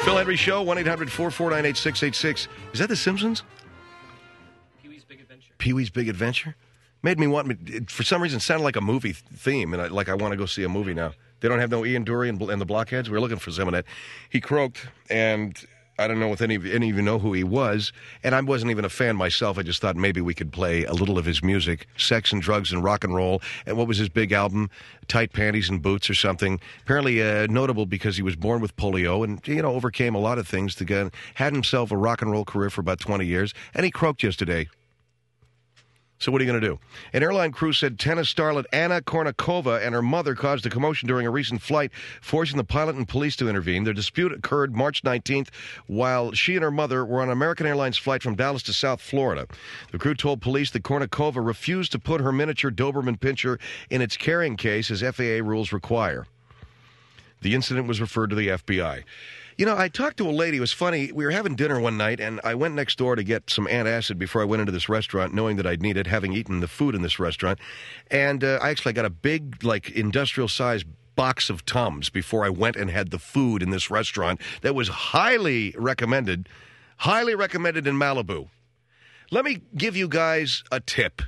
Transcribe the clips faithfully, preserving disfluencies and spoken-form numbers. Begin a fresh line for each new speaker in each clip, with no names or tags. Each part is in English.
Phil Henry Show, one eight hundred four four nine eight six eight six. Is that The Simpsons?
Pee-wee's Big Adventure.
Pee-wee's Big Adventure? Made me want, it, for some reason, it sounded like a movie theme, and I, like I want to go see a movie now. They don't have no Ian Dury and, and the Blockheads? We were looking for some of that. He croaked, and I don't know if any, any of you know who he was, and I wasn't even a fan myself. I just thought maybe we could play a little of his music, Sex and Drugs and Rock and Roll, and what was his big album, Tight Panties and Boots or something. Apparently uh, notable because he was born with polio and, you know, overcame a lot of things to get, had himself a rock and roll career for about twenty years, and he croaked yesterday. So what are you going to do? An airline crew said tennis starlet Anna Kournikova and her mother caused a commotion during a recent flight, forcing the pilot and police to intervene. Their dispute occurred March nineteenth while she and her mother were on an American Airlines flight from Dallas to South Florida. The crew told police that Kournikova refused to put her miniature Doberman Pinscher in its carrying case as F A A rules require. The incident was referred to the F B I. You know, I talked to a lady. It was funny. We were having dinner one night, and I went next door to get some antacid before I went into this restaurant, knowing that I'd need it, having eaten the food in this restaurant. And uh, I actually got a big, like, industrial-sized box of Tums before I went and had the food in this restaurant that was highly recommended, highly recommended in Malibu. Let me give you guys a tip.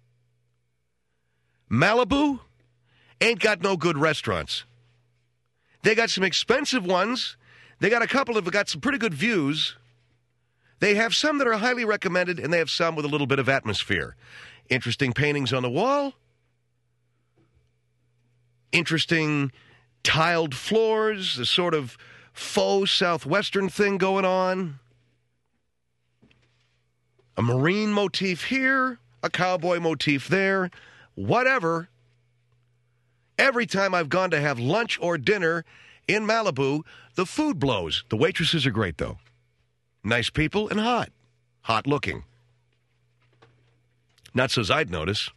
Malibu ain't got no good restaurants. They got some expensive ones. They got a couple of got some pretty good views. They have some that are highly recommended, and they have some with a little bit of atmosphere. Interesting paintings on the wall. Interesting tiled floors. The sort of faux Southwestern thing going on. A marine motif here. A cowboy motif there. Whatever. Every time I've gone to have lunch or dinner in Malibu, the food blows. The waitresses are great, though. Nice people and hot. Hot looking. Not so as I'd notice.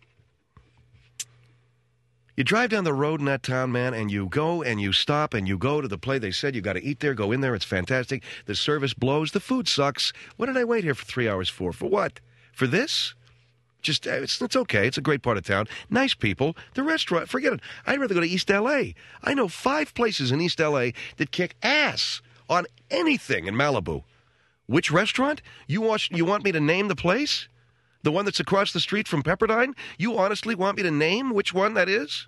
You drive down the road in that town, man, and you go and you stop and you go to the place they said you got to eat there. Go in there. It's fantastic. The service blows. The food sucks. What did I wait here for three hours for? For what? For this? Just, it's, it's okay. It's a great part of town. Nice people. The restaurant, forget it. I'd rather go to East L A. I know five places in East L A that kick ass on anything in Malibu. Which restaurant? You want, you want me to name the place? The one that's across the street from Pepperdine? You honestly want me to name which one that is?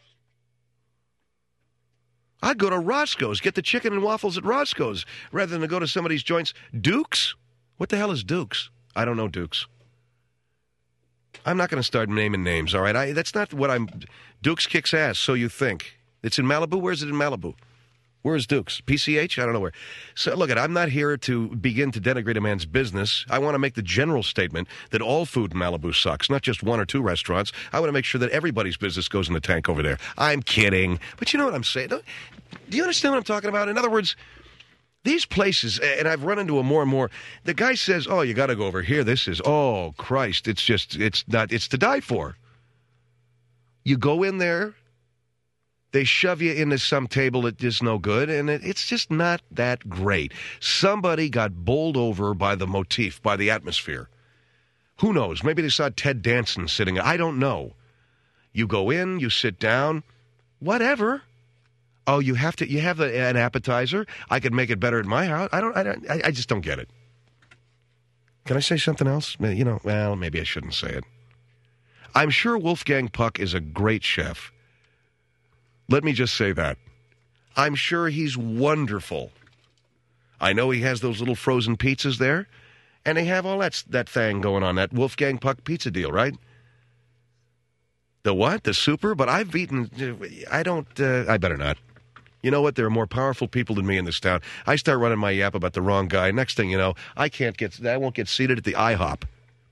I'd go to Roscoe's, get the chicken and waffles at Roscoe's, rather than to go to some of these joints. Duke's? What the hell is Duke's? I don't know Duke's. I'm not going to start naming names, all right? I, that's not what I'm... Duke's kicks ass, so you think. It's in Malibu? Where's it in Malibu? Where's Duke's? P C H? I don't know where. So, look, I'm not here to begin to denigrate a man's business. I want to make the general statement that all food in Malibu sucks, not just one or two restaurants. I want to make sure that everybody's business goes in the tank over there. I'm kidding. But you know what I'm saying? Do you understand what I'm talking about? In other words... These places, and I've run into them more and more, the guy says, oh, you got to go over here. This is, oh, Christ, it's just, it's not, it's to die for. You go in there, they shove you into some table that is no good, and it, it's just not that great. Somebody got bowled over by the motif, by the atmosphere. Who knows? Maybe they saw Ted Danson sitting. I don't know. You go in, you sit down, whatever. Oh, you have to. You have the, an appetizer. I could make it better at my house. I don't. I don't. I, I just don't get it. Can I say something else? You know. Well, maybe I shouldn't say it. I'm sure Wolfgang Puck is a great chef. Let me just say that. I'm sure he's wonderful. I know he has those little frozen pizzas there, and they have all that that thing going on, that Wolfgang Puck pizza deal, right? The what? The super? But I've eaten. I don't. Uh, I better not. You know what? There are more powerful people than me in this town. I start running my yap about the wrong guy. Next thing you know, I can't get. I won't get seated at the IHOP.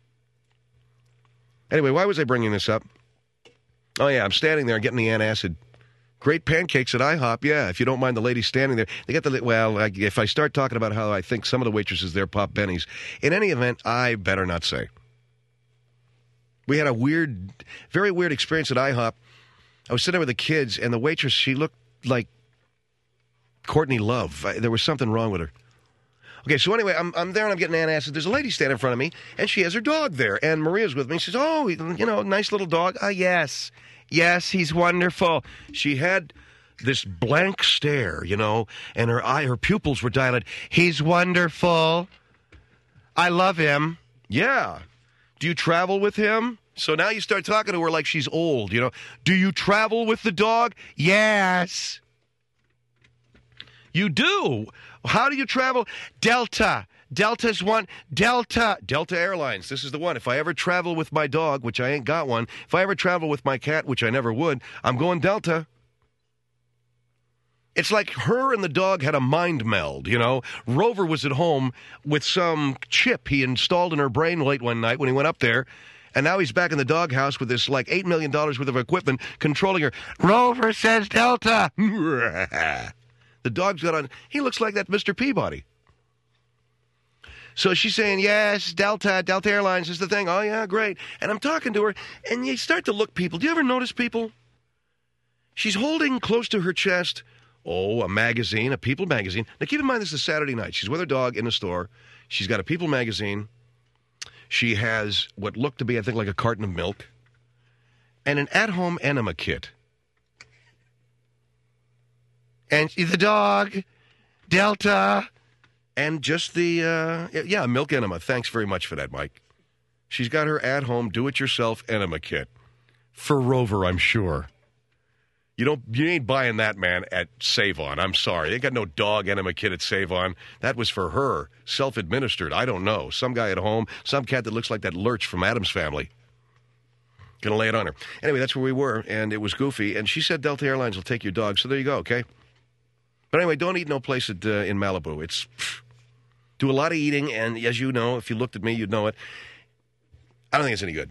Anyway, why was I bringing this up? Oh yeah, I'm standing there getting the antacid. Great pancakes at IHOP. Yeah, if you don't mind the lady standing there, they get the. Well, I, if I start talking about how I think some of the waitresses there pop bennies, in any event, I better not say. We had a weird, very weird experience at IHOP. I was sitting there with the kids, and the waitress, she looked like Courtney Love. I, there was something wrong with her. Okay, so anyway, I'm I'm there, and I'm getting antacid. There's a lady standing in front of me, and she has her dog there, and Maria's with me. She says, oh, you know, nice little dog. Ah, yes. Yes, he's wonderful. She had this blank stare, you know, and her eye, her pupils were dilated. He's wonderful. I love him. Yeah. Do you travel with him? So now you start talking to her like she's old, you know. Do you travel with the dog? Yes. You do. How do you travel? Delta. Delta's one. Delta. Delta Airlines. This is the one. If I ever travel with my dog, which I ain't got one, if I ever travel with my cat, which I never would, I'm going Delta. It's like her and the dog had a mind meld, you know. Rover was at home with some chip he installed in her brain late one night when he went up there, and now he's back in the doghouse with this, like, eight million dollars worth of equipment controlling her. Rover says Delta. The dog's got on, he looks like that Mister Peabody. So she's saying, yes, Delta, Delta Airlines is the thing. Oh, yeah, great. And I'm talking to her, and you start to look people. Do you ever notice people? She's holding close to her chest, oh, a magazine, a People magazine. Now, keep in mind, this is Saturday night. She's with her dog in a store. She's got a People magazine. She has what looked to be, I think, like a carton of milk and an at-home enema kit. And the dog, Delta... And just the, uh, yeah, milk enema. Thanks very much for that, Mike. She's got her at-home, do-it-yourself enema kit. For Rover, I'm sure. You don't, you ain't buying that, man, at Save-On. I'm sorry. They got no dog enema kit at Save-On. That was for her, self-administered. I don't know. Some guy at home, some cat that looks like that Lurch from Addams Family. Gonna lay it on her. Anyway, that's where we were, and it was goofy. And she said Delta Airlines will take your dog. So there you go, okay? But anyway, don't eat no place at, uh, in Malibu. It's... Pff, do a lot of eating, and as you know, if you looked at me, you'd know it. I don't think it's any good.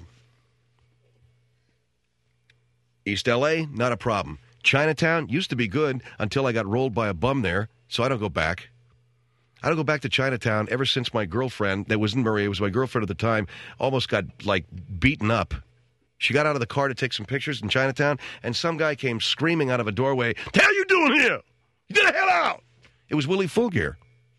East L A, not a problem. Chinatown used to be good until I got rolled by a bum there, so I don't go back. I don't go back to Chinatown ever since my girlfriend, that wasn't Maria, it was my girlfriend at the time, almost got, like, beaten up. She got out of the car to take some pictures in Chinatown, and some guy came screaming out of a doorway, "What the hell you doing here? Get the hell out!" It was Willie Fulgear.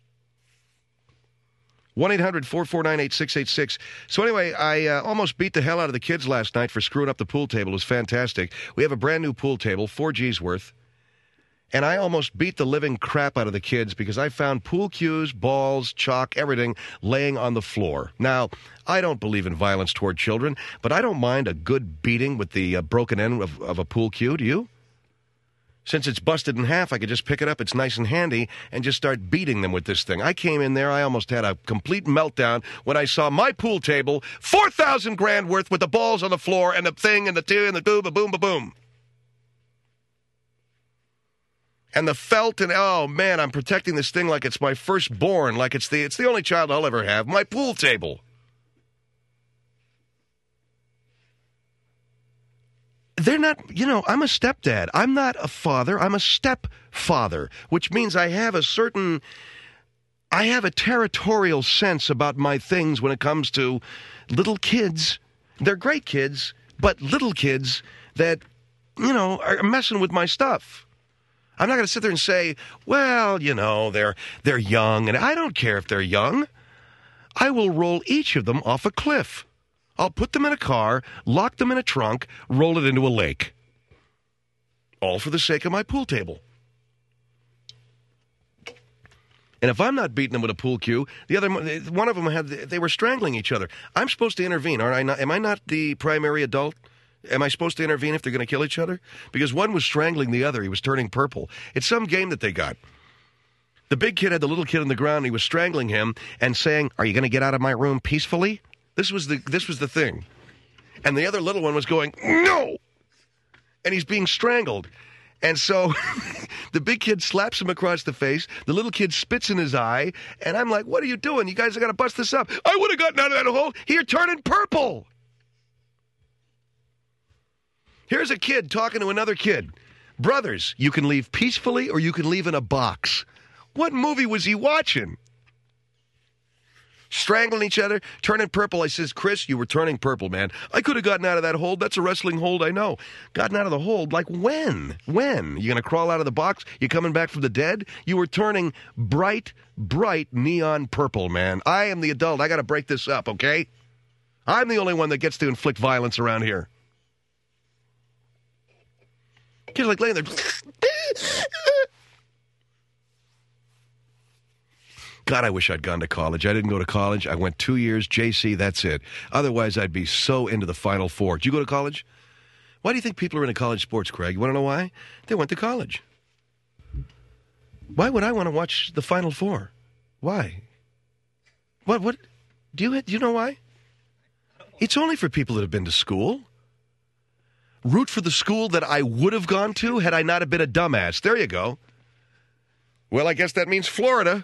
one eight hundred four four nine eight six eight six. So anyway, I uh, almost beat the hell out of the kids last night for screwing up the pool table. It was fantastic. We have a brand new pool table, four G's worth. And I almost beat the living crap out of the kids because I found pool cues, balls, chalk, everything laying on the floor. Now, I don't believe in violence toward children, but I don't mind a good beating with the uh, broken end of, of a pool cue. Do you? Since it's busted in half, I could just pick it up, it's nice and handy, and just start beating them with this thing. I came in there, I almost had a complete meltdown when I saw my pool table, four thousand grand worth with the balls on the floor and the thing and the two and the boo, ba boom, ba boom. And the felt, and oh man, I'm protecting this thing like it's my firstborn, like it's the, it's the only child I'll ever have, my pool table. They're not, you know, I'm a stepdad. I'm not a father. I'm a stepfather, which means I have a certain, I have a territorial sense about my things when it comes to little kids. They're great kids, but little kids that, you know, are messing with my stuff. I'm not going to sit there and say, well, you know, they're they're young, and I don't care if they're young. I will roll each of them off a cliff. I'll put them in a car, lock them in a trunk, roll it into a lake. All for the sake of my pool table. And if I'm not beating them with a pool cue, the other one of them had they were strangling each other. I'm supposed to intervene, aren't I? Not, am I not the primary adult? Am I supposed to intervene if they're going to kill each other? Because one was strangling the other. He was turning purple. It's some game that they got. The big kid had the little kid on the ground. He was strangling him and saying, "Are you going to get out of my room peacefully?" This was the this was the thing. And the other little one was going, "No!" And he's being strangled. And so the big kid slaps him across the face. The little kid spits in his eye. And I'm like, "What are you doing? You guys are going to bust this up." "I would have gotten out of that hole. You're turning purple." Here's a kid talking to another kid. "Brothers, you can leave peacefully or you can leave in a box." What movie was he watching? Strangling each other, turning purple. I says, "Chris, you were turning purple, man. I could have gotten out of that hold. That's a wrestling hold, I know." Gotten out of the hold? Like when? When? You going to crawl out of the box? You coming back from the dead? You were turning bright, bright neon purple, man. I am the adult. I got to break this up, okay? I'm the only one that gets to inflict violence around here. Kids like laying there. God, I wish I'd gone to college. I didn't go to college. I went two years, J C, that's it. Otherwise, I'd be so into the Final Four. Did you go to college? Why do you think people are into college sports, Craig? You want to know why? They went to college. Why would I want to watch the Final Four? Why? What? What? Do you, do you know why? It's only for people that have been to school. Root for the school that I would have gone to had I not have been a dumbass. There you go. Well, I guess that means Florida.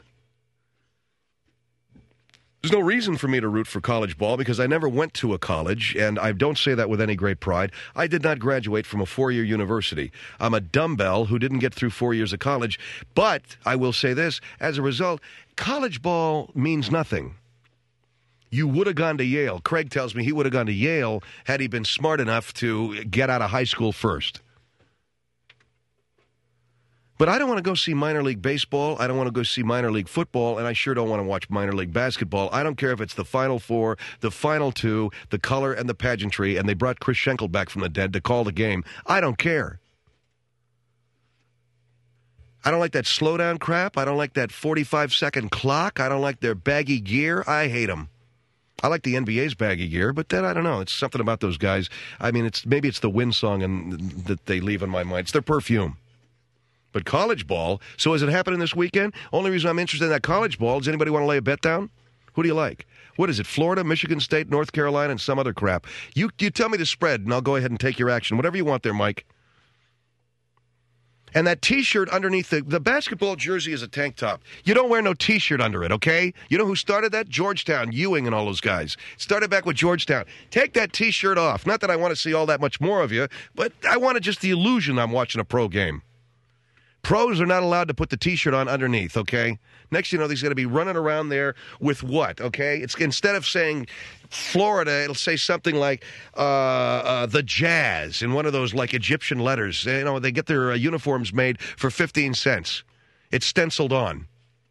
There's no reason for me to root for college ball because I never went to a college, and I don't say that with any great pride. I did not graduate from a four-year university. I'm a dumbbell who didn't get through four years of college, but I will say this, as a result, college ball means nothing. You would have gone to Yale. Craig tells me he would have gone to Yale had he been smart enough to get out of high school first. But I don't want to go see minor league baseball. I don't want to go see minor league football, and I sure don't want to watch minor league basketball. I don't care if it's the Final Four, the Final Two, the color, and the pageantry, and they brought Chris Schenkel back from the dead to call the game. I don't care. I don't like that slowdown crap. I don't like that forty-five second clock. I don't like their baggy gear. I hate them. I like the N B A's baggy gear, but then I don't know. It's something about those guys. I mean, it's maybe it's the wind song and that they leave in my mind. It's their perfume. But college ball, so is it happening this weekend? Only reason I'm interested in that college ball, does anybody want to lay a bet down? Who do you like? What is it, Florida, Michigan State, North Carolina, and some other crap? You you tell me the spread, and I'll go ahead and take your action. Whatever you want there, Mike. And that T-shirt underneath the, the basketball jersey is a tank top. You don't wear no T-shirt under it, okay? You know who started that? Georgetown, Ewing and all those guys. Started back with Georgetown. Take that T-shirt off. Not that I want to see all that much more of you, but I wanted just the illusion I'm watching a pro game. Pros are not allowed to put the T-shirt on underneath, okay? Next you know, he's going to be running around there with what, okay? It's instead of saying Florida, it'll say something like uh, uh, the Jazz in one of those, like, Egyptian letters. You know, they get their uh, uniforms made for fifteen cents. It's stenciled on.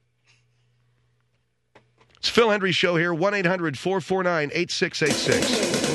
It's Phil Hendry Show here, one eight hundred four four nine eight six eight six.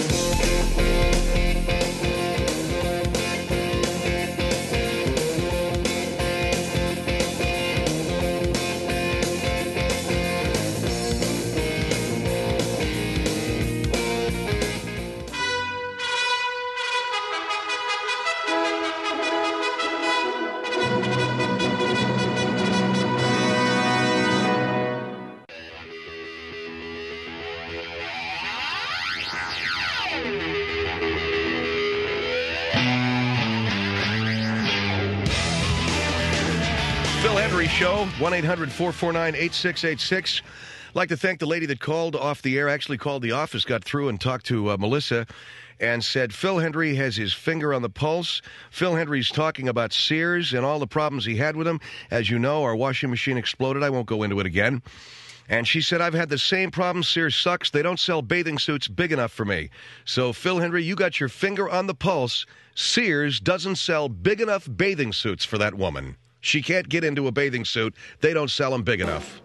Show, one eight hundred four four nine eight six eight six. I'd like to thank the lady that called off the air, actually called the office, got through and talked to uh, Melissa, and said Phil Hendry has his finger on the pulse. Phil Hendry's talking about Sears and all the problems he had with them. As you know, our washing machine exploded. I won't go into it again. And she said, I've had the same problem. Sears sucks. They don't sell bathing suits big enough for me. So, Phil Hendry, you got your finger on the pulse. Sears doesn't sell big enough bathing suits for that woman. She can't get into a bathing suit. They don't sell them big enough.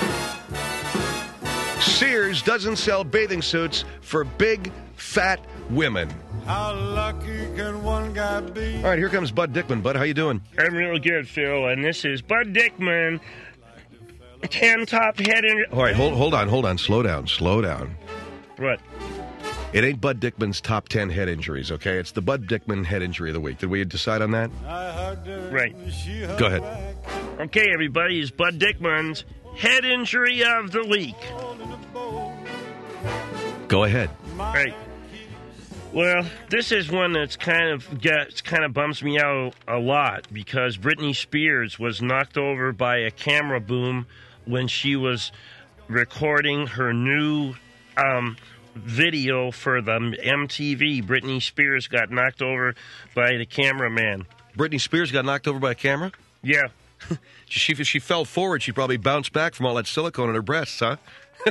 Sears doesn't sell bathing suits for big, fat women.
How lucky can one guy be?
All right, here comes Bud Dickman. Bud, how you doing?
I'm real good, Phil, and this is Bud Dickman, ten top head in...
All right, hold, hold on, hold on. Slow down, slow down.
What?
It ain't Bud Dickman's top ten head injuries, okay? It's the Bud Dickman head injury of the week. Did we decide on that?
Right.
Go ahead.
Okay, everybody, it's Bud Dickman's head injury of the week.
Go ahead.
Right. Well, this is one that's kind of gets kind of bums me out a lot because Britney Spears was knocked over by a camera boom when she was recording her new um video for the M T V. Britney Spears got knocked over by the cameraman.
Britney Spears got knocked over by a camera?
Yeah.
she, if she fell forward, she probably bounced back from all that silicone in her breasts, huh?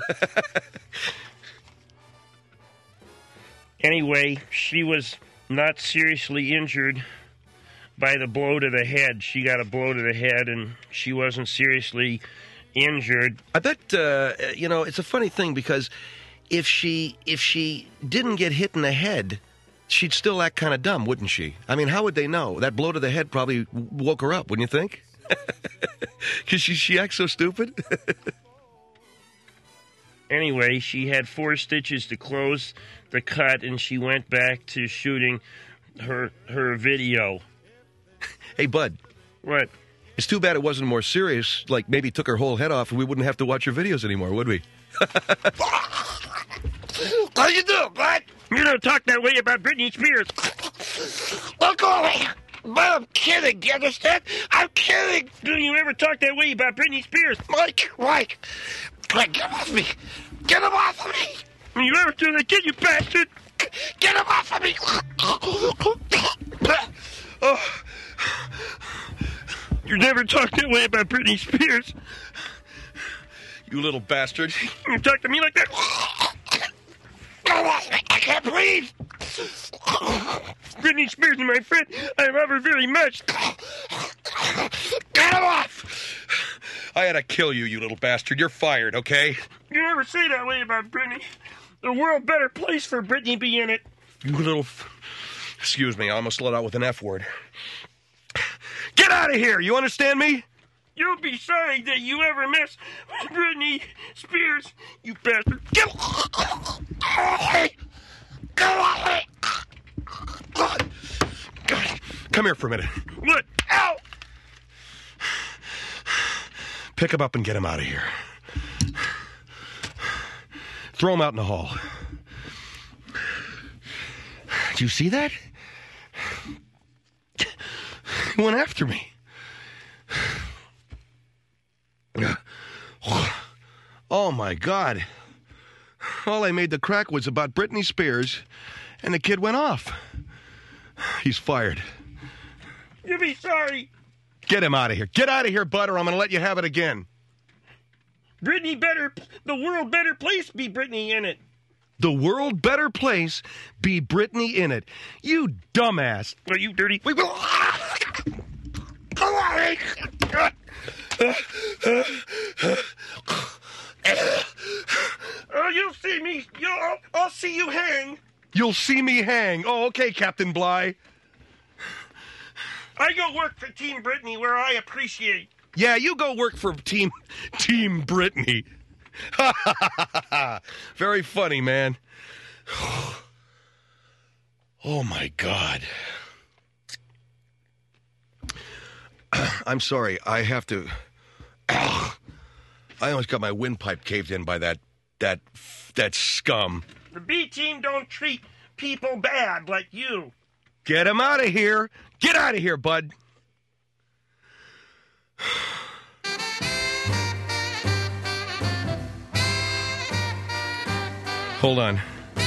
Anyway, she was not seriously injured by the blow to the head. She got a blow to the head, and she wasn't seriously injured.
I bet, uh, you know, it's a funny thing because if she if she didn't get hit in the head, she'd still act kind of dumb, wouldn't she? I mean, how would they know? That blow to the head probably woke her up, wouldn't you think? Because she, she acts so stupid.
Anyway, she had four stitches to close the cut, and she went back to shooting her her video.
Hey, Bud.
What?
It's too bad it wasn't more serious, like maybe took her whole head off and we wouldn't have to watch her videos anymore, would we?
How you doing, bud?
You don't talk that way about Britney Spears.
Look away. But I'm kidding, you understand? I'm kidding.
Don't you ever talk that way about Britney Spears?
Mike, Mike. Mike, get him off me. Get him off of me.
Don't you ever do that again, you bastard?
Get him off of me.
Oh.
You never talk that way about Britney Spears.
You little bastard.
You talk to me like that.
I can't breathe.
Britney Spears is my friend. I love her very much.
Get him off.
I had to kill you, you little bastard. You're fired, okay?
You never say that way about Britney. The world better place for Britney be in it.
You little... F- Excuse me, I almost let out with an F word. Get out of here, you understand me?
You'll be sorry that you ever mess with Britney Spears, you bastard.
Get Get off me.
God. God. Come here for a minute.
What?
Ow.
Pick him up and get him out of here. Throw him out in the hall. Do you see that? He went after me. Oh, my God. All I made the crack was about Britney Spears, and the kid went off. He's fired.
You'll be sorry.
Get him out of here. Get out of here, Bud, or I'm going to let you have it again.
Britney better, the world better place be Britney in it.
The world better place be Britney in it. You dumbass.
Are you dirty?
Wait, wait.
Oh, you'll see me. You'll, I'll, I'll see you hang.
You'll see me hang. Oh, okay, Captain Bly.
I go work for Team Britney where I appreciate.
Yeah, you go work for Team Team Britney. Very funny, man. Oh, my God. I'm sorry. I have to... I almost got my windpipe caved in by that, that, that scum.
The B team don't treat people bad like you.
Get him out of here. Get out of here, Bud. Hold on.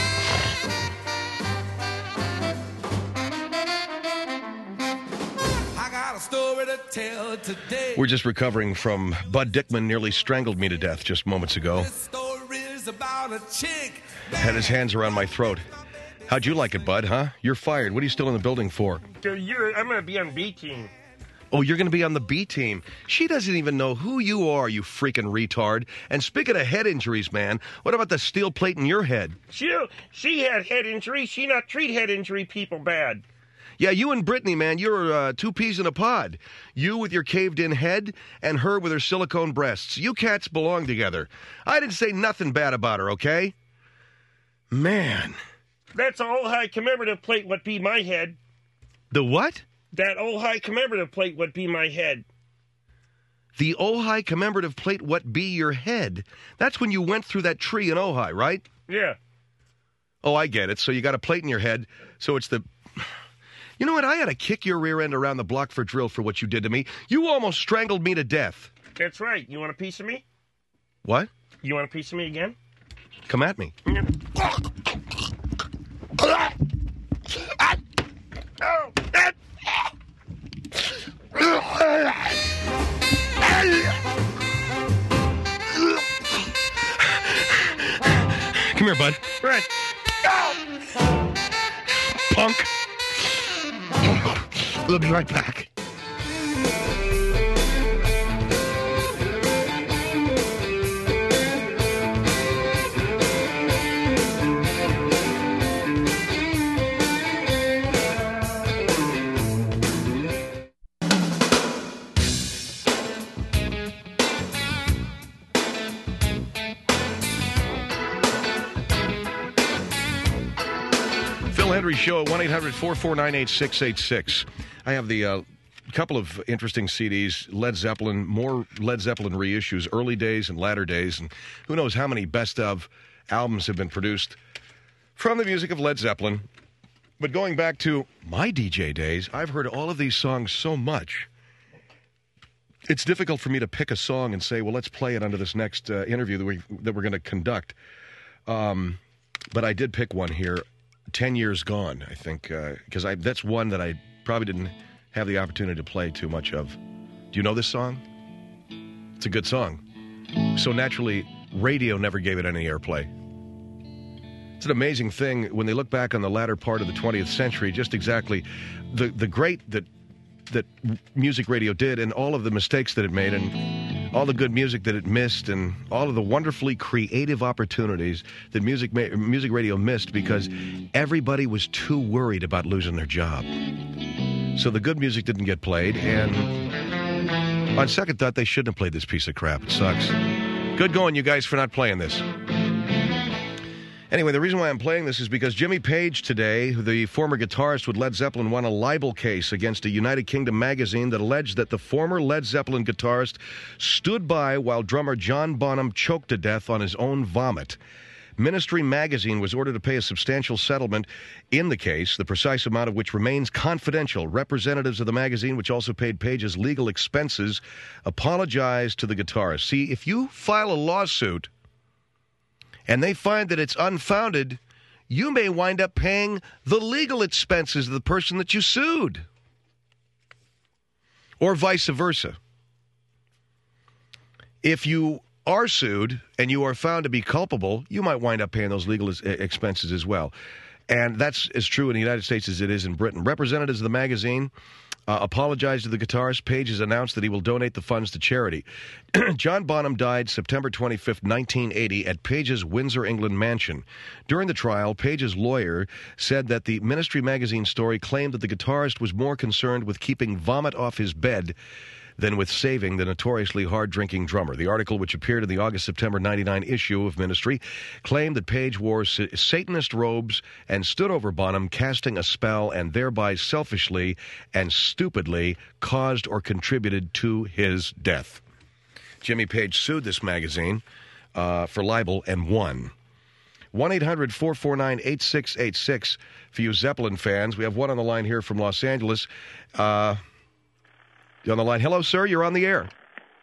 I got a story to tell today.
We're just recovering from Bud Dickman nearly strangled me to death just moments ago.
This story's about a chick.
Had his hands around my throat. How'd you like it, Bud, huh? You're fired. What are you still in the building for?
So you're, I'm going to be on B team.
Oh, you're going to be on the B team. She doesn't even know who you are, you freaking retard. And speaking of head injuries, man, what about the steel plate in your head?
She, she had head injury. She not treat head injury people bad.
Yeah, you and Brittany, man, you're uh, two peas in a pod. You with your caved-in head and her with her silicone breasts. You cats belong together. I didn't say nothing bad about her, okay? Man.
That's a old high commemorative plate would be my head.
The what?
That old high commemorative plate would be my head.
The Ojai commemorative plate what be your head? That's when you went through that tree in Ojai, right?
Yeah.
Oh, I get it. So you got a plate in your head, so it's the... You know what? I had to kick your rear end around the block for drill for what you did to me. You almost strangled me to death.
That's right. You want a piece of me?
What?
You want a piece of me again?
Come at me.
Oh, that...
Come here, bud.
Right.
Punk. We'll be right back. Landry Show at one eight hundred four four nine eight six eight six. I have the uh, couple of interesting C Ds, Led Zeppelin, more Led Zeppelin reissues, early days and latter days, and who knows how many best of albums have been produced from the music of Led Zeppelin. But going back to my D J days, I've heard all of these songs so much. It's difficult for me to pick a song and say, well, let's play it under this next uh, interview that, we, that we're going to conduct. Um, but I did pick one here, ten years Gone, I think, because uh, I that's one that I probably didn't have the opportunity to play too much of. Do you know this song? It's a good song. So naturally, radio never gave it any airplay. It's an amazing thing when they look back on the latter part of the twentieth century, just exactly the, the great that that music radio did and all of the mistakes that it made and all the good music that it missed and all of the wonderfully creative opportunities that music ma- music radio missed because everybody was too worried about losing their job. So the good music didn't get played, and on second thought, they shouldn't have played this piece of crap. It sucks. Good going, you guys, for not playing this. Anyway, the reason why I'm playing this is because Jimmy Page today, the former guitarist with Led Zeppelin, won a libel case against a United Kingdom magazine that alleged that the former Led Zeppelin guitarist stood by while drummer John Bonham choked to death on his own vomit. Ministry magazine was ordered to pay a substantial settlement in the case, the precise amount of which remains confidential. Representatives of the magazine, which also paid Page's legal expenses, apologized to the guitarist. See, if you file a lawsuit and they find that it's unfounded, you may wind up paying the legal expenses of the person that you sued. Or vice versa. If you are sued and you are found to be culpable, you might wind up paying those legal expenses as well. And that's as true in the United States as it is in Britain. Representatives of the magazine uh, apologized to the guitarist. Page has announced that he will donate the funds to charity. John Bonham died September twenty-fifth, nineteen eighty, at Page's Windsor, England mansion. During the trial, Page's lawyer said that the Ministry magazine story claimed that the guitarist was more concerned with keeping vomit off his bed than with saving the notoriously hard-drinking drummer. The article, which appeared in the August-September ninety-nine issue of Ministry, claimed that Page wore Satanist robes and stood over Bonham, casting a spell, and thereby selfishly and stupidly caused or contributed to his death. Jimmy Page sued this magazine uh, for libel and won. one eight hundred four four nine eight six eight six for you Zeppelin fans. We have one on the line here from Los Angeles. Uh... You're on the line. Hello, sir. You're on the air.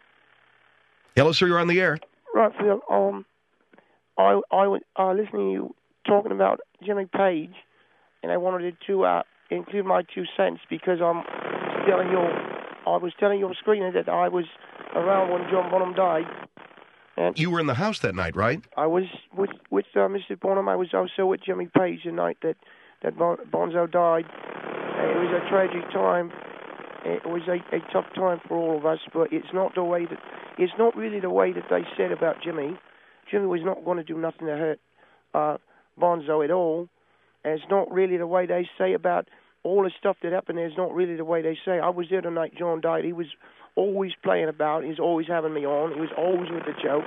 Hello, sir. You're on the air.
Right, Phil. Um, I I was uh, listening to you talking about Jimmy Page, and I wanted to uh, include my two cents because I'm telling your I was telling your screener that I was around when John Bonham died. And
you were in the house that night, right?
I was with with uh, Mister Bonham. I was also with Jimmy Page the night that that bon- Bonzo died. And it was a tragic time. It was a, a tough time for all of us, but it's not the way that it's not really the way that they said about Jimmy. Jimmy was not going to do nothing to hurt uh, Bonzo at all, and it's not really the way they say about all the stuff that happened. It's not really the way they say. I was there the night John died. He was always playing about. He was always having me on. He was always with the joke.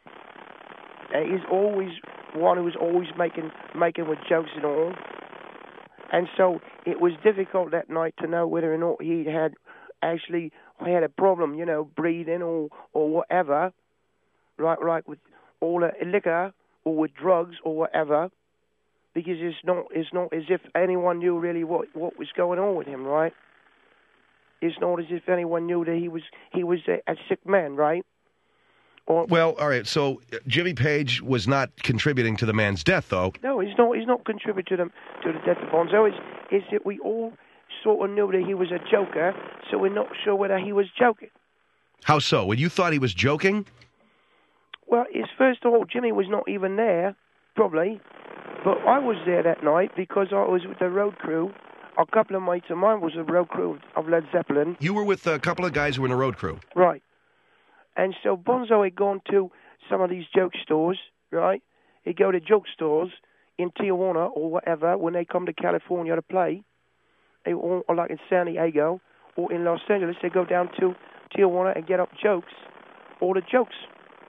And he's always one who was always making making with jokes and all. And so it was difficult that night to know whether or not he had actually had a problem, you know, breathing or, or whatever, like, like with all the liquor or with drugs or whatever, because it's not it's not as if anyone knew really what, what was going on with him, right? It's not as if anyone knew that he was he was a, a sick man, right? Or,
well, all right. So Jimmy Page was not contributing to the man's death, though.
No, he's not. He's not contributing to the to the death of Bonzo. It's, it's that we all sort of knew that he was a joker, so we're not sure whether he was joking.
How so? Well, you thought he was joking?
Well, it's first of all, Jimmy was not even there, probably, but I was there that night because I was with the road crew. A couple of mates of mine was a road crew of Led Zeppelin.
You were with a couple of guys who were in a road crew,
right? And so Bonzo had gone to some of these joke stores, right? He'd go to joke stores in Tijuana or whatever when they come to California to play, or, or like in San Diego or in Los Angeles. They go down to Tijuana and get up jokes, all the jokes,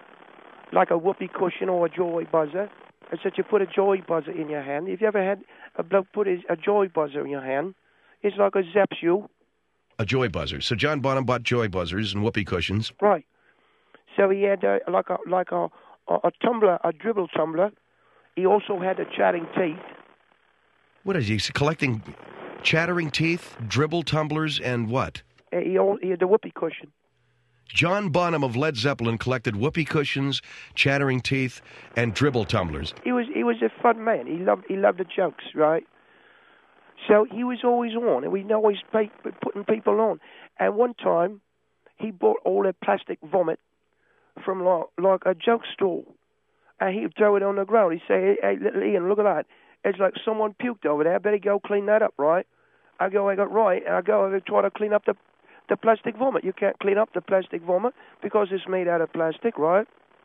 like a whoopee cushion or a joy buzzer. And so you put a joy buzzer in your hand. Have you ever had a bloke put his, a joy buzzer in your hand. It's like a zaps you.
A joy buzzer. So John Bonham bought joy buzzers and whoopee cushions.
Right. So he had uh, like a like a, a a tumbler, a dribble tumbler. He also had a chatting teeth.
What is he collecting? Chattering teeth, dribble tumblers, and what?
Uh, he, all, he had the whoopee cushion.
John Bonham of Led Zeppelin collected whoopee cushions, chattering teeth, and dribble tumblers.
He was he was a fun man. He loved he loved the jokes, right? So he was always on, and we always pay, putting people on. And one time, he bought all that plastic vomit from like, like a joke store, and he'd throw it on the ground. He'd say, "Hey, little Ian, look at that. It's like someone puked over there. I better go clean that up, right?" I go, I got right, and I go and try to clean up the the plastic vomit. You can't clean up the plastic vomit because it's made out of plastic, right?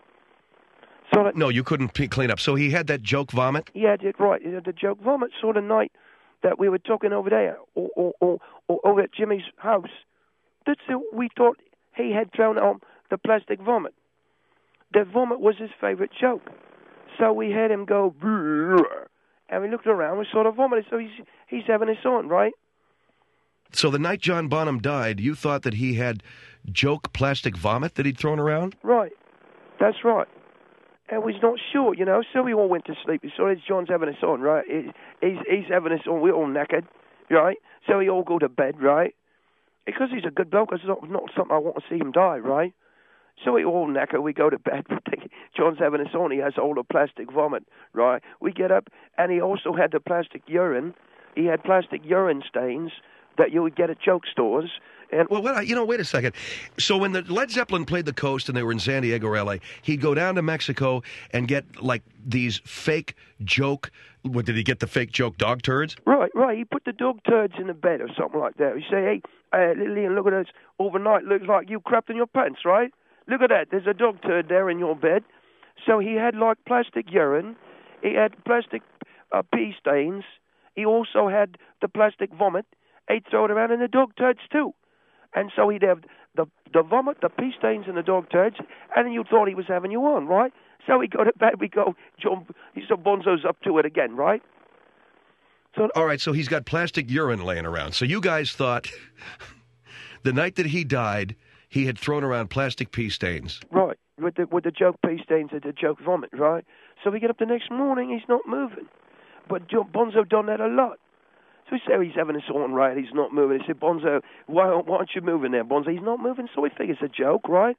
So that,
No, you couldn't p- clean up. So he had that joke vomit?
yeah, did right. He had the joke vomit. So the night that we were talking over there, or or, or, or over at Jimmy's house, that's it, we thought he had thrown on the plastic vomit. The vomit was his favorite joke. So we had him go, and we looked around, we saw the vomit. So he's he's having his on, right?
So the night John Bonham died, you thought that he had joke plastic vomit that he'd thrown around?
Right. That's right. And we're not sure, you know, so we all went to sleep. So it's John's having us on, right? He's, he's, he's having us on. We're all knackered, right? So we all go to bed, right? Because he's a good bloke. It's not, not something I want to see him die, right? So we all knackered. We go to bed. John's having us on. He has all the plastic vomit, right? We get up, and he also had the plastic urine. He had plastic urine stains that you would get at joke stores. And
Well, what, you know, wait a second. So when the Led Zeppelin played the coast and they were in San Diego or L A, he'd go down to Mexico and get, like, these fake joke, what, did he get the fake joke dog turds?
Right, right. He put the dog turds in the bed or something like that. He say, hey, uh, little Ian, look at this. Overnight, looks like you crapped in your pants, right? Look at that. There's a dog turd there in your bed. So he had, like, plastic urine. He had plastic uh, pee stains. He also had the plastic vomit. He'd throw it around in the dog turds, too. And so he'd have the the vomit, the pee stains, and the dog turds, and then you thought he was having you on, right? So we go to bed, we go, John, so Bonzo's up to it again, right? So
All right, so he's got plastic urine laying around. So you guys thought the night that he died, he had thrown around plastic pee stains.
Right, with the with the joke pee stains and the joke vomit, right? So we get up the next morning, he's not moving. But John, Bonzo done that a lot. So we say, oh, he's having us on, right? He's not moving. He said, Bonzo, why, why aren't you moving there, Bonzo? He's not moving, so we figure it's a joke, right?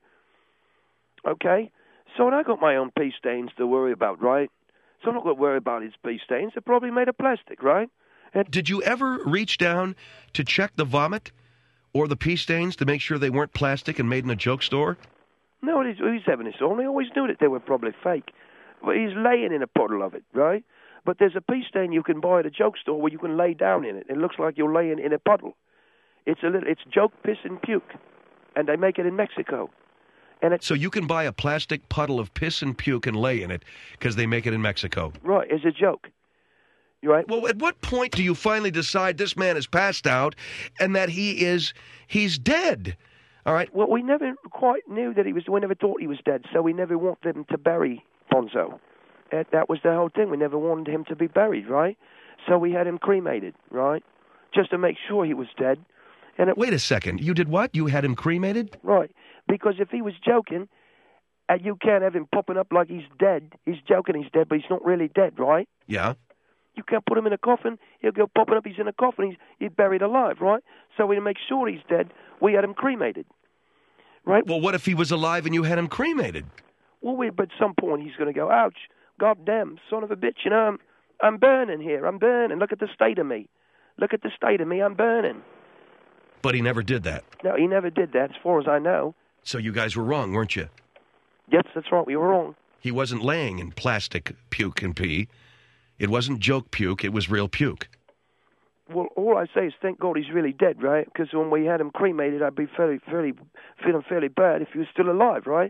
Okay. So I got my own pee stains to worry about, right? So I'm not going to worry about his pee stains. They're probably made of plastic, right? And
Did you ever reach down to check the vomit or the pee stains to make sure they weren't plastic and made in a joke store?
no, he's, he's having us on. We always knew that they were probably fake. But he's laying in a puddle of it, right? But there's a pee stain you can buy at a joke store where you can lay down in it. It looks like you're laying in a puddle. It's a little, it's joke, piss, and puke, and they make it in Mexico. And it's
So you can buy a plastic puddle of piss and puke and lay in it because they make it in Mexico.
right, it's a joke. You right?
Well, at what point do you finally decide this man is passed out and that he is, he's dead? All right.
Well, we never quite knew that he was. We never thought he was dead, so we never wanted them to bury Bonzo. That, that was the whole thing. We never wanted him to be buried, right? So we had him cremated, right, just to make sure he was dead. And it,
Wait a second. You did what? You had him cremated?
right, because if he was joking, and you can't have him popping up like he's dead. He's joking, he's dead, but he's not really dead, right?
Yeah.
You can't put him in a coffin. He'll go popping up. He's in a coffin. He's he's buried alive, right? So we to make sure he's dead, we had him cremated, right?
Well, what if he was alive and you had him cremated?
Well, we, but at some point he's going to go, ouch, goddamn, son of a bitch, you know, I'm, I'm burning here. I'm burning. Look at the state of me. Look at the state of me. I'm burning.
But he never did that.
No, he never did that, as far as I know.
So you guys were wrong, weren't you?
Yes, that's right. We were wrong.
He wasn't laying in plastic puke and pee. It wasn't joke puke. It was real puke.
Well, all I say is thank God he's really dead, right? Because when we had him cremated, I'd be fairly, fairly, feeling fairly bad if he was still alive, right?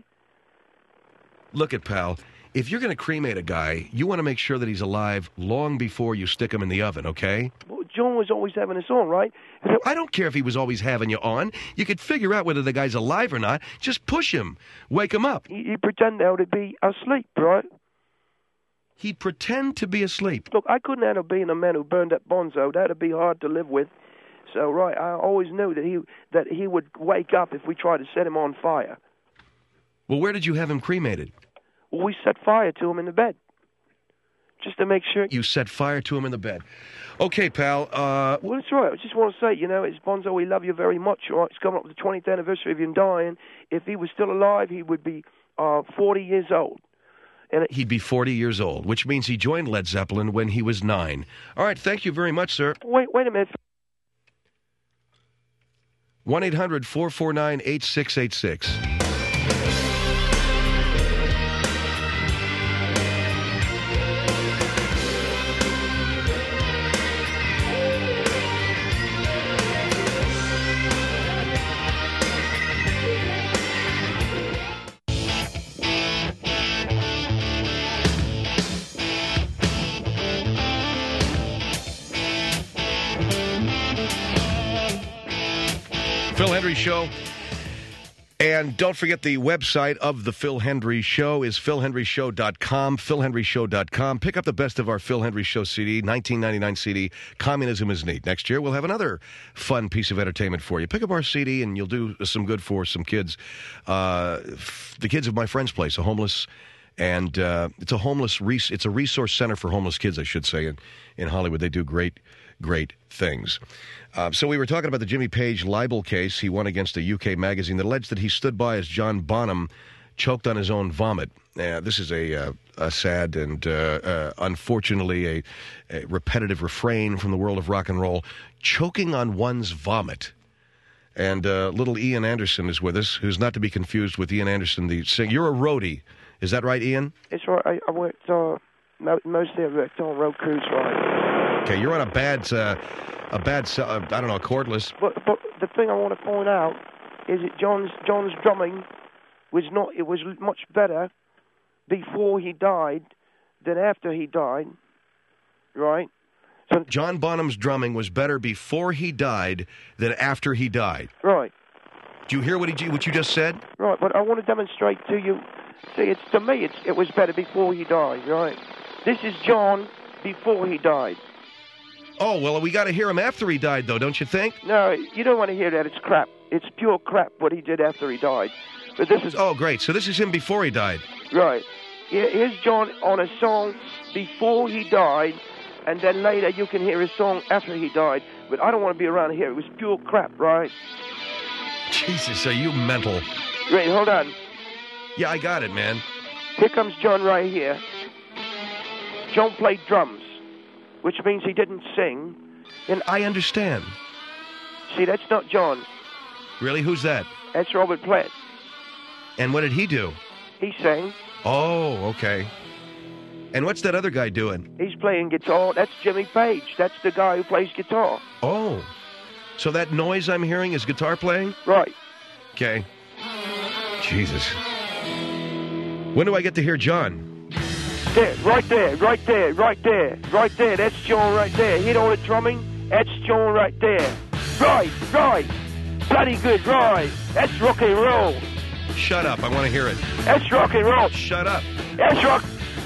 Look at pal. If you're going to cremate a guy, you want to make sure that he's alive long before you stick him in the oven, okay?
Well, John was always having us on, right? And it-
I don't care if he was always having you on. You could figure out whether the guy's alive or not. Just push him. Wake him up.
He, he pretended now to be asleep, right?
He'd pretend to be asleep.
Look, I couldn't handle being a man who burned up Bonzo. That'd be hard to live with. So, right, I always knew that he that he would wake up if we tried to set him on fire.
Well, where did you have him cremated?
Well, we set fire to him in the bed, just to make sure.
You set fire to him in the bed. Okay, pal. Uh,
Well, that's right. I just want to say, you know, it's Bonzo, we love you very much. All right? It's coming up with the twentieth anniversary of him dying. If he was still alive, he would be uh, forty years old. And it,
he'd be forty years old, which means he joined Led Zeppelin when he was nine. All right, thank you very much, sir.
wait, wait a minute.
one eight hundred four four nine eight six eight six. Phil Hendry Show. And don't forget the website of the Phil Hendry Show is phil hendry show dot com, phil hendry show dot com. Pick up the best of our Phil Hendry Show C D, nineteen ninety-nine C D, Communism is Neat. Next year, we'll have another fun piece of entertainment for you. Pick up our C D, and you'll do some good for some kids. Uh, the kids of my friend's place, a homeless, and uh, it's a homeless, res- it's a resource center for homeless kids, I should say, in, in Hollywood. They do great, great things. Uh, so we were talking about the Jimmy Page libel case he won against a U K magazine that alleged that he stood by as John Bonham choked on his own vomit. Uh, this is a, uh, a sad and, uh, uh, unfortunately, a, a repetitive refrain from the world of rock and roll. Choking on one's vomit. And uh, little Ian Anderson is with us, who's not to be confused with Ian Anderson, the singer. You're a roadie. Is that right, Ian?
It's right. I, I worked, uh, mo- mostly I worked on road crews, right?
Okay, you're on a bad... Uh, A bad, uh, I don't know, cordless.
But, but the thing I want to point out is that John's John's drumming was not. It was much better before he died than after he died, right? So
John Bonham's drumming was better before he died than after he died.
Right.
Do you hear what he what you just said?
Right, but I want to demonstrate to you. See, it's to me, it's it was better before he died, right? This is John before he died.
Oh, well, we got to hear him after he died, though, don't you think?
No, you don't want to hear that. It's crap. It's pure crap what he did after he died. But this is...
Oh, great. So this is him before he died.
Right. Here's John on a song before he died, and then later you can hear his song after he died. But I don't want to be around here. It was pure crap, right?
Jesus, are you mental?
Wait, hold on.
Yeah, I got it, man.
Here comes John right here. John played drums, which means he didn't sing. And
I understand.
See, that's not John.
Really? Who's that?
That's Robert Plant.
And what did he do?
He sang.
Oh, okay. And what's that other guy doing?
He's playing guitar. That's Jimmy Page. That's the guy who plays guitar.
Oh. So that noise I'm hearing is guitar playing?
Right.
Okay. Jesus. When do I get to hear John?
There, right there, right there, right there, right there. That's John right there. Hit all the drumming. That's John right there. Right, right. Bloody good, right. That's rock and roll.
Shut up. I want to hear it.
That's rock and roll.
Shut up.
That's rock.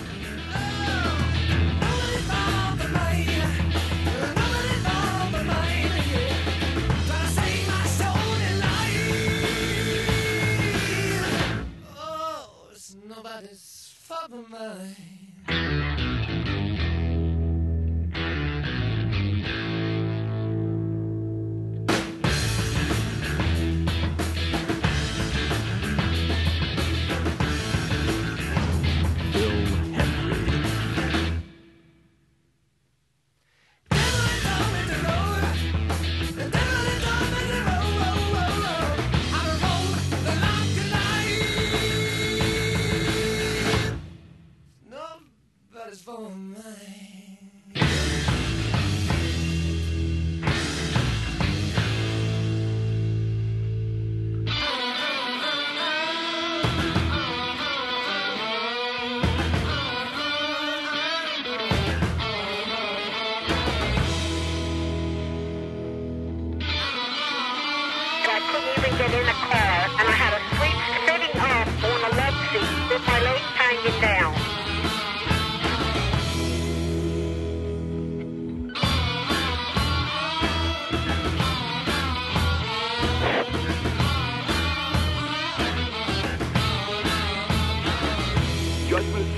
Nobody's fault but mine. For mine.
I couldn't even get in a car, and I had a sweet sitting up on a love seat with my legs hanging down.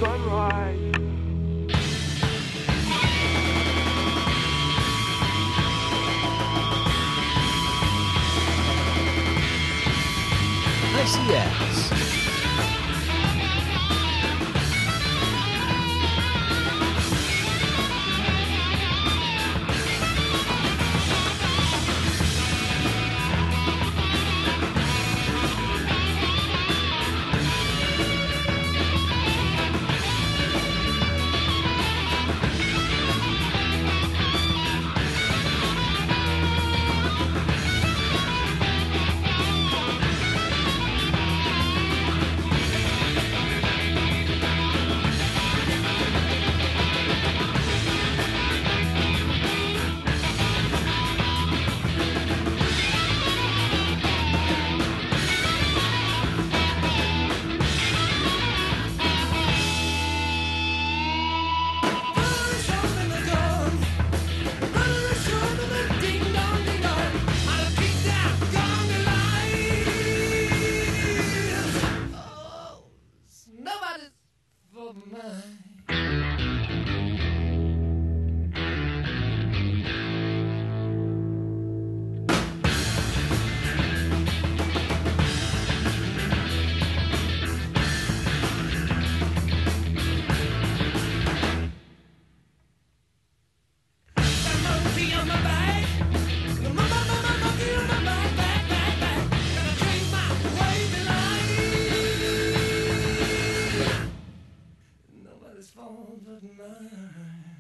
sunrise.
I C S.
Nobody's for mine. Monkey on my back, monkey on my back, back, back, back. Gonna change my wavy life. Nobody's fault but mine.